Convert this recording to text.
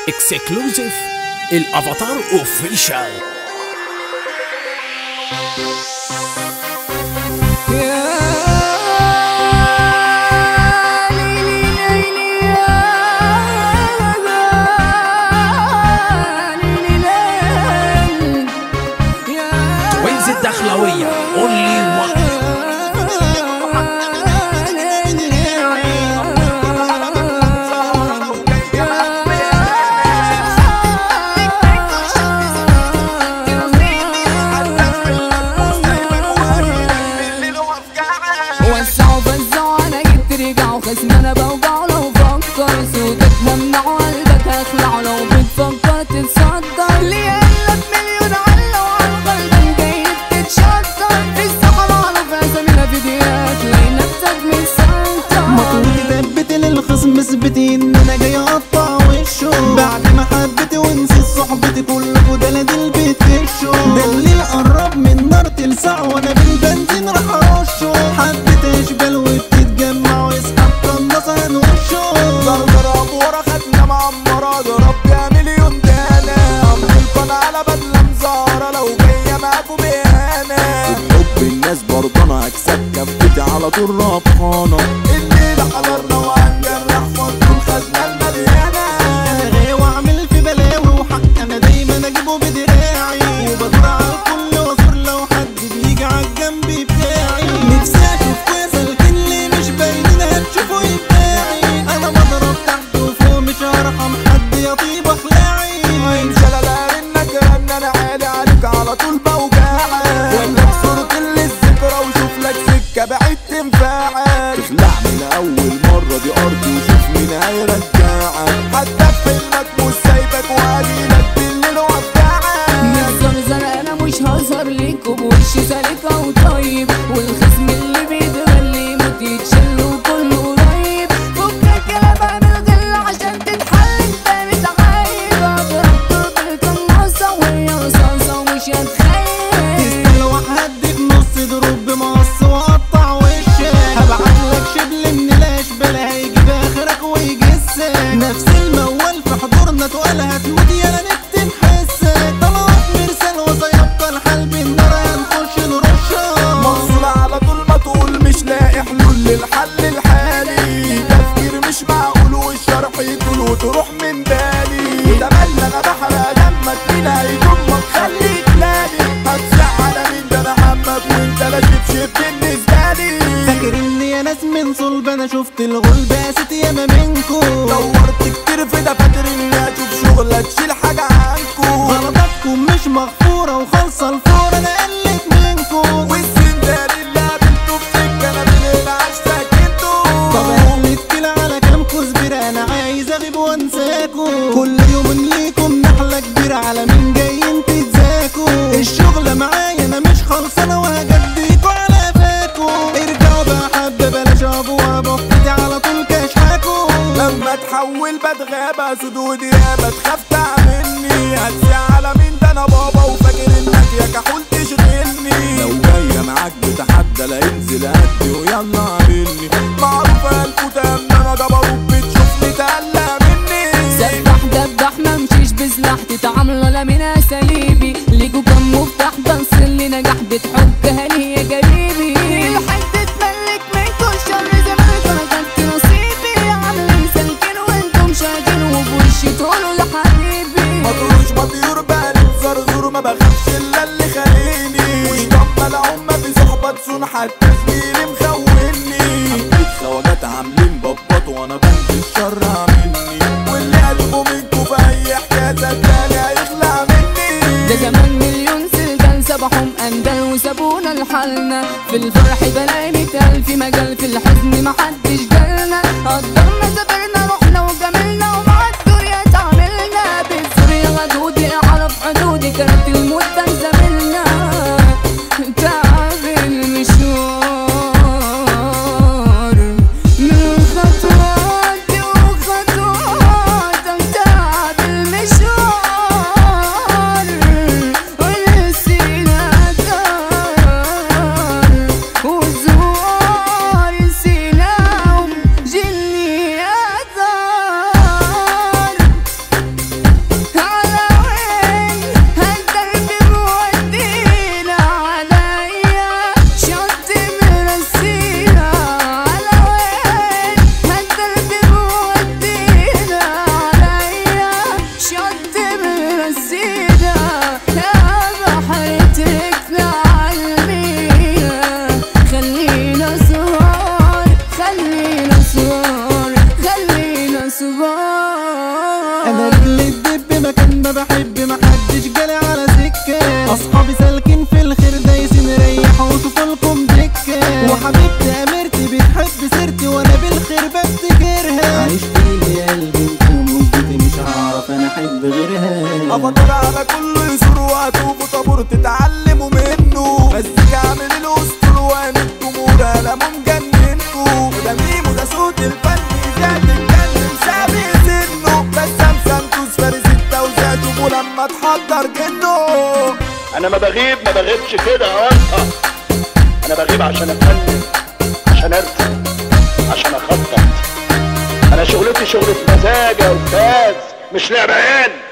اكسكلوزيف الافاتار اوفيشال. توينز الدخلوية اونلي وان. انا بوجع لو بفكر صوتك همنع قلبك هخلع لو بتفكر تتصدر ليه قلب مليون علة وعالقلب جاي بتتشطر في الصحراء على فاسمنا فيديوهات تلاقي نفسك مسيطر مطلوب تثبت للخصم اثبتي ان انا جاي اقطع وشه بعد ما حبيتي ونسيت صحبتي كلكوا دلاديل بتكشوا ده اللي قرب من نار تلسع وانا بالبنزين راح ارشه حبيت اشبال وبتتجمع واسحب قناصة هنوشه ضرب ورا خدنا معمرة ضرب يا مليون دانا عملكن على بدلة مزارة لو جاية معاكوا بإهانة بحب الناس برضه انا هكسب كفتي على طول ربحانة الليلة حضرنا وهنجرح فضل الخزنة المليانة غاوي واعمل في بلاوي وحق انا دايما اجيبه بدراعي وبدور على الكل واصبر لو حد بيجي عالجنب بتاعي نفسي اشوف كويسة لكن اللي مش باينين هتشوفوا يبداعي انا بضرب تحت وفوق مش هرحم حد يا طيب اخلاعي ان شاء الله انك ان انا عالي عليك على طول بوجعك ولا بصورة اللي الذكرى وشوف لك سكة بعيد تنفعك تخلع من اول مرة دي ارضي وشوف مين هيرجعك حتى في حلمك مش سايبك وقليلك بالليل وابدعك متزرزر انا مش هظهر ليك وبوشي سالكة وطيب والخصم اللي بيتغلي موت يتشل وكله قريب فكك يا بعمل غل عشان تتحل انت متعايب اضرب ضرب القناصة وهي رصاصة ومش هتخيل تستنى وهدي بنص ضروب بمقص واقطع وشك هبعتلك شبل من الاشبال هيجيب اخرك ويجسك نفس الموال في حضورنا تقال هتموت يالا نكتب حسك طلعت مرسال وسيبقى الحال بالنار هنخش نرشك مصر على طول ما تقول مش لاقي حلول للحل الحالي تفكير مش معقول والشرح يطول وتروح من بالي وتملى انا بحرق دمك مين هيضمك خليك لالي هتزعل مين ده انا همك وانت لا شبشب بالنسبه لي فاكر اني يا ناس من صلب انا شفت الغلب قاست ياما منكو دورت كتير في دفاتر اني اشوف شغل تشيل حاجه عنكو غلطاتكم مش مغفوره وخالصه الفوره انا قلت منكو والسندال اللي قابلته في سكه انا من هنا عشتك انتو طب اهلت كده على كام كزبره انا عايز اغيب وانساكو كل يوم ليكم نحله كبيره على مين جايين تتزاكو الشغله معايا انا مش خلصانه وهجديكوا على فاكو ارجعوا بقى حبه بلاش ابوها بفتي على طول كشحاكو لما تحول بتغابة سدودي يا بتخاف تعملني هتزعل مين ده انا بابا وفاكر انك يا كحول تشغلني لو جاية معاك بتحدى لا ينزل قدي ويلا قابلني معروفة الكوتة ان انا جبروت بتشوفني تقلق مني سبح دبح ما مشيش بسلاح تتعاملوا لا من اساليبي ليكوا كم مفتاح بس اللي نجح بتحكها لي يا جريبي الحد تملك منكوا الشر زمانك انا خدت نصيبي عاملين سالكين وانتم شاكين وبوشي تقولوا لحبيبي مطروش مطيور بالي زرزور ما بخافش الا اللي خليني مش ضمن هما في صحبة صون حتى زميلي مخوني حبيت خواجات عاملين ببط وانا بنت الشر عاملني واللي قلبه منكوا في اي حكاية صدقني هيخلع مني ده زمان مليون سلكان سبحهم اندل وسابونا لحالنا في الفرح بلاقي متقال في مجال في الحزن محدش جالنا قدرنا سافرنا رحنا وجملنا ومع الدنيا تعاملنا بالسوريا غدودي اعرف حدودي كانت المدة زميلنا تعب المشوار من خطوات وخطوات تعب المشوار ولسينا دار وزوار سينا وحبيبتي اميرتي بتحب سيرتي وانا بالخير بفتكرها. عايش فيا قلبي وموجتي مش هعرف انا احب غيرها. افضل على كل يسور وهتوب طابور تتعلموا منه. مزيكا عامل الاسطول وان الجمهور قلمه مجننكوا. وده ميم وده صوت الفن ازاي تتكلم شبيه سنه. بس سانتوس فارس التوزيع شوفوا لما تحضر جنه. انا ما بغيبش كده يا واسطة. انا بغيب عشان اتفنن، عشان ارسم، عشان اخطط. انا شغلتي شغلة مزاج يا استاذ، مش لعب عين.